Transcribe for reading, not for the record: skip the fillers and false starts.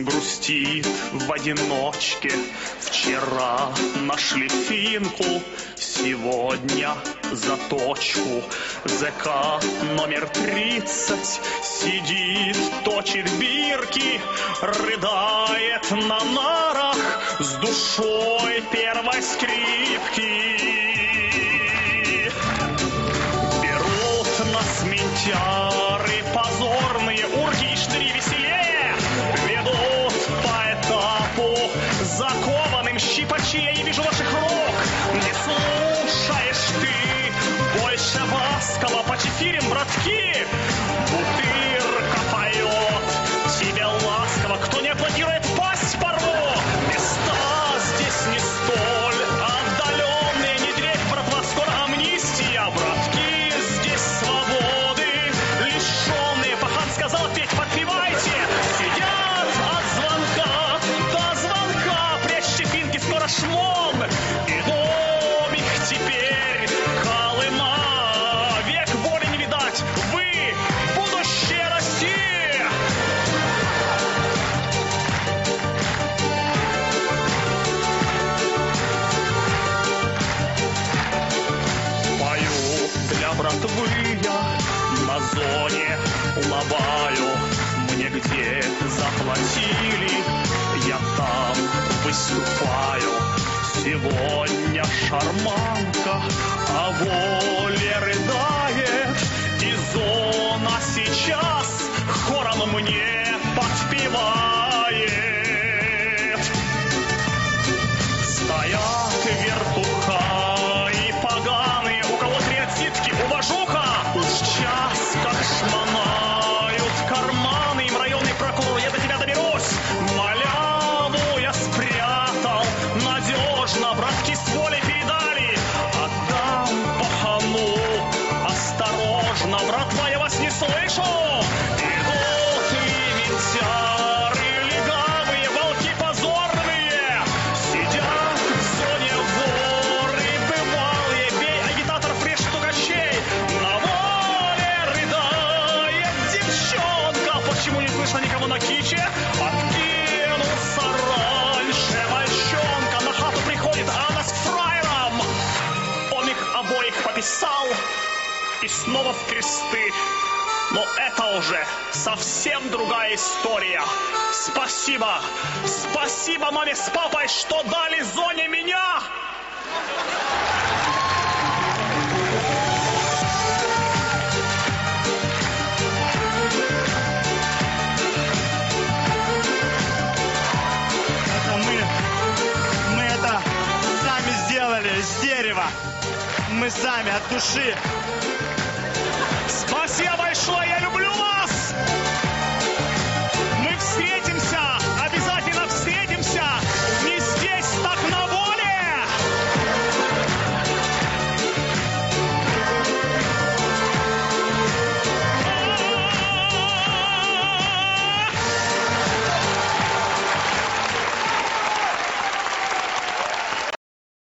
грустит в одиночке. Вчера нашли финку, сегодня заточку. ЗК номер 30 сидит, точит бирки, рыдает на нарах с душой первой скрипки. Берут нас ментяры позорные, урки и штыри веселее, ведут по этапу закованным щипачи. Я не вижу ваших рук, не слушаешь ты больше ласково по чефирям, братки. Бутырка поет тебе ласково, кто не аплодирует, пасть порву. Места здесь не столь отдаленные, не дрейф, братва, скоро амнистия, братки. Здесь свободы лишенные, пахан сказал петь, подпевайте. Сидят от звонка до звонка, прячьте финки, скоро шмон. И домик теперь Колыма, век воли не видать, вы будущее России. Пою для братвы я на зоне лобаю. Мне где заплатили, я там выступаю. Сегодня шарманка о воле рыдает, и зона сейчас хором мне подпевает. Стоят вертуха и поганые, у кого три отсидки, уважуха. Уж час как шмонают карманы, им районный прокурор, я до тебя доберусь. Маляву я спрятал надежно, братки с волей передали. Отдам пахану осторожно, братва, я вас не слышу. Идут и ментяры легавые, волки позорные. Сидят в зоне воры бывалые, бей агитаторов, режь стукачей. На воле рыдает девчонка, почему не слышно никого на киче? Откинулся раньше мальчонка, на хату приходит, а она с фраером. Он их обоих пописал и снова в кресты. Но это уже совсем другая история. Спасибо, спасибо маме с папой, что дали зоне меня. Мы это сами сделали с дерева. Мы сами от души.